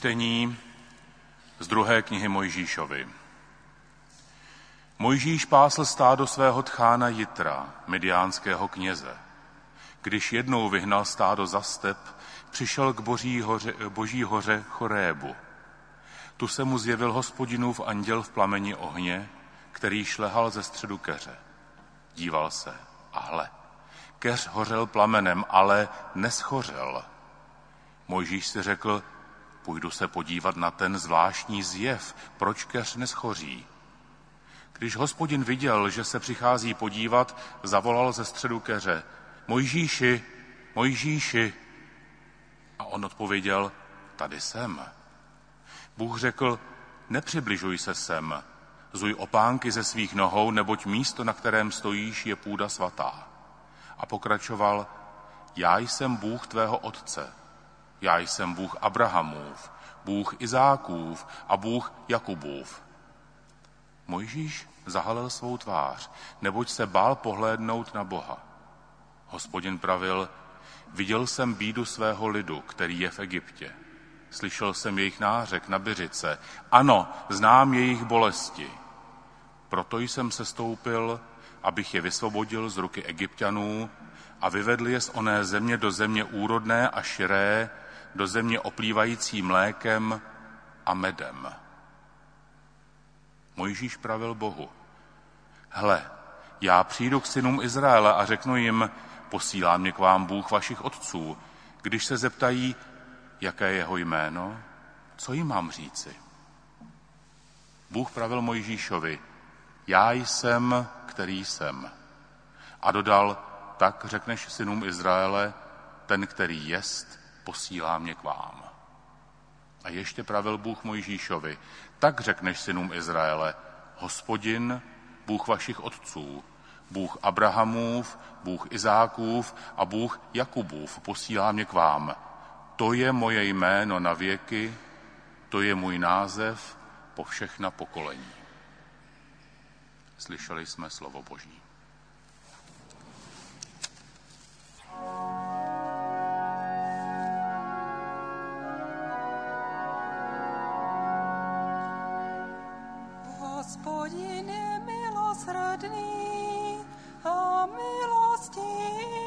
Čtení z 2. knihy Mojžíšovy. Mojžíš pásl stádo svého tchána Jitra, midiánského kněze. Když jednou vyhnal stádo za step, přišel k boží hoře Chorébu. Tu se mu zjevil Hospodinův anděl v plameni ohně, který šlehal ze středu keře. Díval se a hle, keř hořel plamenem, ale neschořel. Mojžíš si řekl, půjdu se podívat na ten zvláštní zjev, proč keř neschoří. Když Hospodin viděl, že se přichází podívat, zavolal ze středu keře, Mojžíši, Mojžíši. A on odpověděl, tady jsem. Bůh řekl, nepřibližuj se sem, zuj opánky ze svých nohou, neboť místo, na kterém stojíš, je půda svatá. A pokračoval, já jsem Bůh tvého otce, já jsem Bůh Abrahamův, Bůh Izákův a Bůh Jakubův. Mojžíš zahalil svou tvář, neboť se bál pohlédnout na Boha. Hospodin pravil, viděl jsem bídu svého lidu, který je v Egyptě. Slyšel jsem jejich nářek na Byřice. Ano, znám jejich bolesti. Proto jsem sestoupil, abych je vysvobodil z ruky Egypťanů a vyvedl je z oné země do země úrodné a širé, do země oplývající mlékem a medem. Mojžíš pravil Bohu, hle, já přijdu k synům Izraele a řeknu jim, posílá mě k vám Bůh vašich otců. Když se zeptají, jaké je jeho jméno, co jim mám říci? Bůh pravil Mojžíšovi, já jsem, který jsem. A dodal, tak řekneš synům Izraele, ten, který jest, posílá mě k vám. A ještě pravil Bůh Mojžíšovi, tak řekneš synům Izraele, Hospodin, Bůh vašich otců, Bůh Abrahamův, Bůh Izákův a Bůh Jakubův posílá mě k vám. To je moje jméno na věky, to je můj název po všechna pokolení. Slyšeli jsme slovo Boží. Hospodin je milosrdný a milostivý.